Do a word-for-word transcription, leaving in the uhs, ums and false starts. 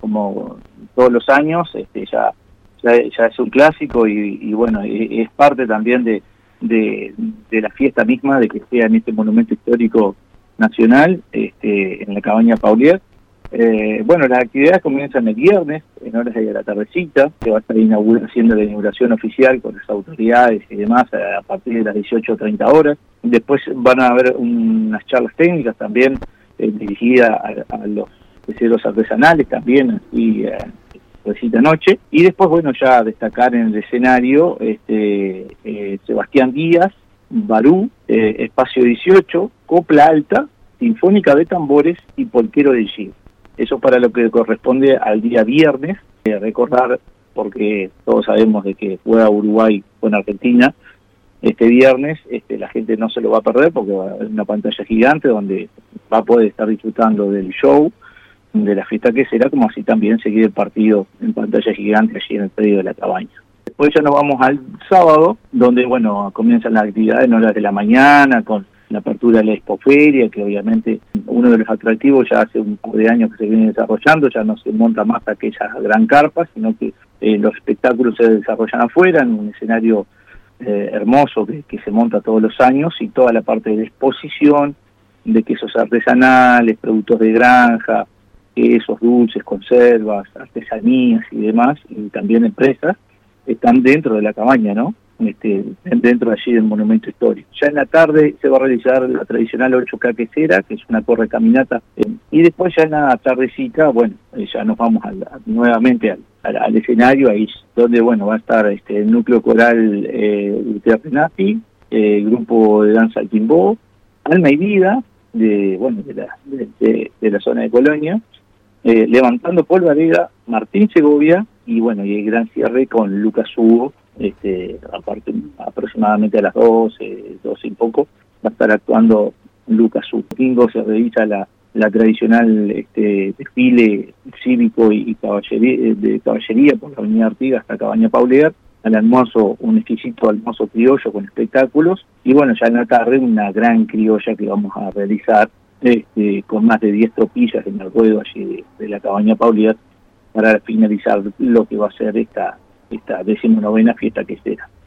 como todos los años, este, ya, ya, ya es un clásico y, y bueno, es parte también de, de, de la fiesta misma, de que sea en este monumento histórico nacional, este, en la cabaña Paulier. Eh, bueno, las actividades comienzan el viernes, en horas de la tardecita, que va a estar inaugurando, haciendo la inauguración oficial con las autoridades y demás a, a partir de las dieciocho treinta horas. Después van a haber unas charlas técnicas también eh, dirigidas a, a los peceros artesanales también, y eh, recita noche. Y después, bueno, ya destacar en el escenario este, eh, Sebastián Díaz, Barú, eh, Espacio dieciocho, Copla Alta, Sinfónica de Tambores y Polquero de Gil. Eso para lo que corresponde al día viernes. Eh, recordar, porque todos sabemos de que juega Uruguay con Argentina este viernes, este, la gente no se lo va a perder porque va a haber una pantalla gigante donde va a poder estar disfrutando del show, de la fiesta que será, como así también seguir el partido en pantalla gigante allí en el predio de la cabaña. Después ya nos vamos al sábado, donde bueno comienzan las actividades en horas de la mañana, con la apertura de la Expoferia, que obviamente uno de los atractivos ya hace un par de años que se viene desarrollando, ya no se monta más aquella gran carpa, sino que eh, los espectáculos se desarrollan afuera, en un escenario eh, hermoso que, que se monta todos los años, y toda la parte de exposición, de quesos artesanales, productos de granja, quesos, dulces, conservas, artesanías y demás, y también empresas, están dentro de la cabaña, ¿no? Este, dentro de allí del monumento histórico. Ya en la tarde se va a realizar la tradicional ocho K quesera, que es una correcaminata, eh, y después ya en la tardecita, bueno, eh, ya nos vamos al, a, nuevamente al, al, al escenario, ahí donde, bueno, va a estar este, el núcleo coral eh, Uteapenati, eh, el grupo de danza Alquimbó, Alma y Vida, de, bueno, de la, de, de, de la zona de Colonia, eh, Levantando Polvareda, Martín Segovia, y bueno, y el gran cierre con Lucas Hugo. Este, aparte, aproximadamente a las doce, doce y poco, va a estar actuando Lucas Hugo. Domingo se realiza la, la tradicional este, desfile cívico y, y caballería, de caballería por la avenida Artigas hasta Cabaña Paulier. Al almuerzo, un exquisito almuerzo criollo con espectáculos, y bueno, ya en la tarde una gran criolla que vamos a realizar este, con más de diez tropillas en el ruedo allí de, de la Cabaña Paulier, para finalizar lo que va a ser esta esta decimonovena fiesta quesera.